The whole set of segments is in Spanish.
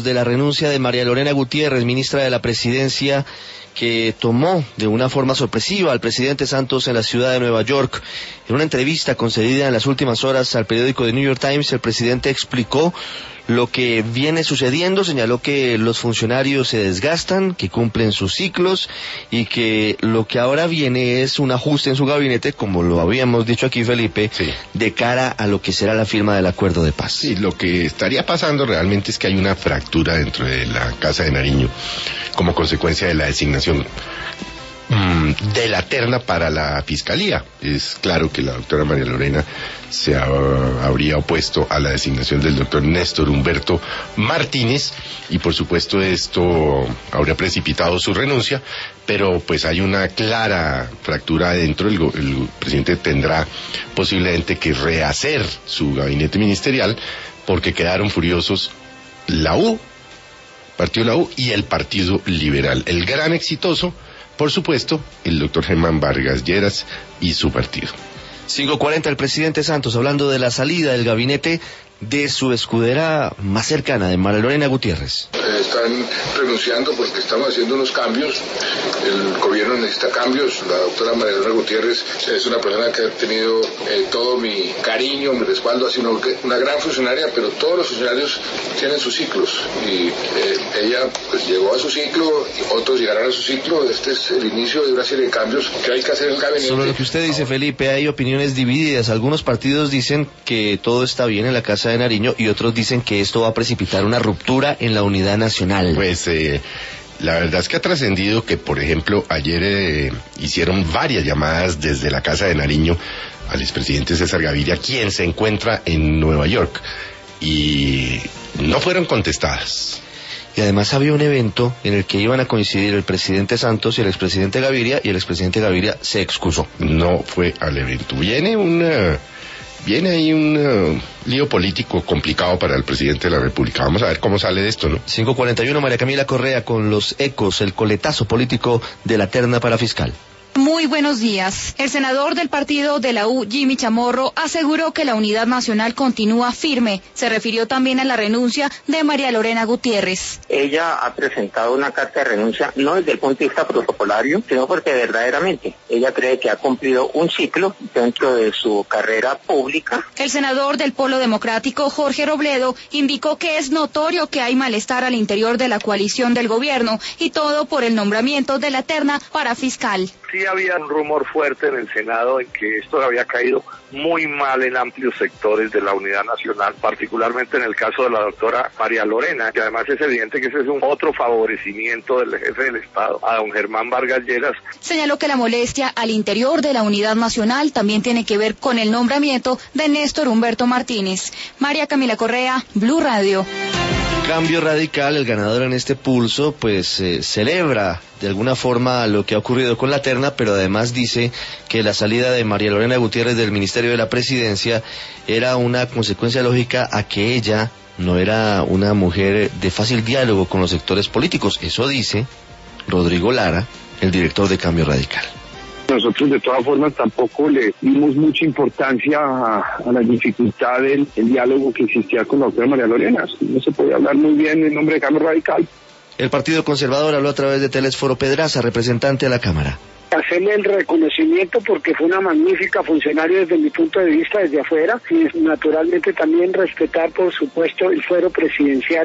De la renuncia de María Lorena Gutiérrez, ministra de la Presidencia, que tomó de una forma sorpresiva al presidente Santos en la ciudad de Nueva York. En una entrevista concedida en las últimas horas al periódico The New York Times, el presidente explicó lo que viene sucediendo, señaló que los funcionarios se desgastan, que cumplen sus ciclos y que lo que ahora viene es un ajuste en su gabinete, como lo habíamos dicho aquí, Felipe, sí, de cara a lo que será la firma del acuerdo de paz. Sí, lo que estaría pasando realmente es que hay una fractura dentro de la Casa de Nariño como consecuencia de la designación de la terna para la Fiscalía. Es claro que la doctora María Lorena se habría opuesto a la designación del doctor Néstor Humberto Martínez y por supuesto esto habría precipitado su renuncia, pero pues hay una clara fractura adentro. El presidente tendrá posiblemente que rehacer su gabinete ministerial porque quedaron furiosos la U, Partido La U y el Partido Liberal. El gran exitoso, por supuesto, el doctor Germán Vargas Lleras y su partido. 5:40, el presidente Santos hablando de la salida del gabinete de su escudera más cercana, de María Lorena Gutiérrez. Están renunciando porque estamos haciendo unos cambios. El gobierno necesita cambios. La doctora María Lorena Gutiérrez es una persona que ha tenido todo mi cariño, mi respaldo. Ha sido una gran funcionaria, pero todos los funcionarios tienen sus ciclos. Y ella pues llegó a su ciclo, otros llegarán a su ciclo. Este es el inicio de una serie de cambios que hay que hacer en el gabinete. Sobre lo que usted dice, Felipe, hay opiniones divididas. Algunos partidos dicen que todo está bien en la Casa de Nariño y otros dicen que esto va a precipitar una ruptura en la unidad nacional. Pues la verdad es que ha trascendido que, por ejemplo, ayer hicieron varias llamadas desde la Casa de Nariño al expresidente César Gaviria, quien se encuentra en Nueva York, y no fueron contestadas. Y además había un evento en el que iban a coincidir el presidente Santos y el expresidente Gaviria, y el expresidente Gaviria se excusó. No fue al evento. Viene ahí un lío político complicado para el presidente de la República. Vamos a ver cómo sale de esto, ¿no? 5:41, María Camila Correa con los ecos, el coletazo político de la terna para fiscal. Muy buenos días. El senador del partido de la U, Jimmy Chamorro, aseguró que la unidad nacional continúa firme. Se refirió también a la renuncia de María Lorena Gutiérrez. Ella ha presentado una carta de renuncia no desde el punto de vista protocolario, sino porque verdaderamente ella cree que ha cumplido un ciclo dentro de su carrera pública. El senador del Polo Democrático, Jorge Robledo, indicó que es notorio que hay malestar al interior de la coalición del gobierno y todo por el nombramiento de la terna para fiscal. Sí había un rumor fuerte en el Senado en que esto había caído muy mal en amplios sectores de la unidad nacional, particularmente en el caso de la doctora María Lorena, que además es evidente que ese es un otro favorecimiento del jefe del Estado, a don Germán Vargas Lleras. Señaló que la molestia al interior de la unidad nacional también tiene que ver con el nombramiento de Néstor Humberto Martínez. María Camila Correa, Blue Radio. Cambio Radical, el ganador en este pulso, pues celebra de alguna forma lo que ha ocurrido con la terna, pero además dice que la salida de María Lorena Gutiérrez del Ministerio de la Presidencia era una consecuencia lógica a que ella no era una mujer de fácil diálogo con los sectores políticos. Eso dice Rodrigo Lara, el director de Cambio Radical. Nosotros de todas formas tampoco le dimos mucha importancia a la dificultad del diálogo que existía con la doctora María Lorena. No se puede hablar muy bien en nombre de Cambio Radical. El Partido Conservador habló a través de Telesforo Pedraza, representante a la Cámara. Hacerle el reconocimiento porque fue una magnífica funcionaria desde mi punto de vista, desde afuera, y naturalmente también respetar, por supuesto, el fuero presidencial.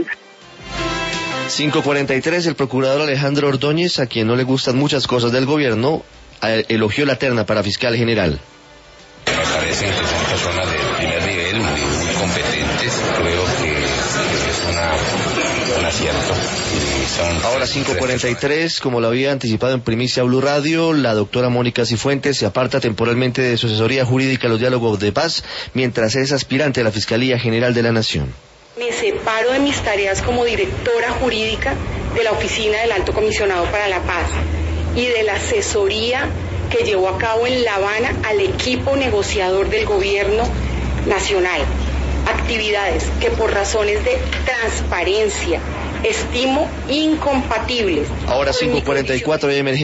5:43, el procurador Alejandro Ordóñez, a quien no le gustan muchas cosas del gobierno, elogió la terna para fiscal general. Me parecen que son personas de primer nivel, muy competentes. Creo que es un acierto. Ahora 5:43, como lo había anticipado en primicia Blue Radio, la doctora Mónica Cifuentes se aparta temporalmente de su asesoría jurídica a los diálogos de paz, mientras es aspirante a la Fiscalía General de la Nación. Me separo de mis tareas como directora jurídica de la Oficina del Alto Comisionado para la Paz y de la asesoría que llevó a cabo en La Habana al equipo negociador del gobierno nacional. Actividades que por razones de transparencia estimo incompatibles. Ahora 5:44,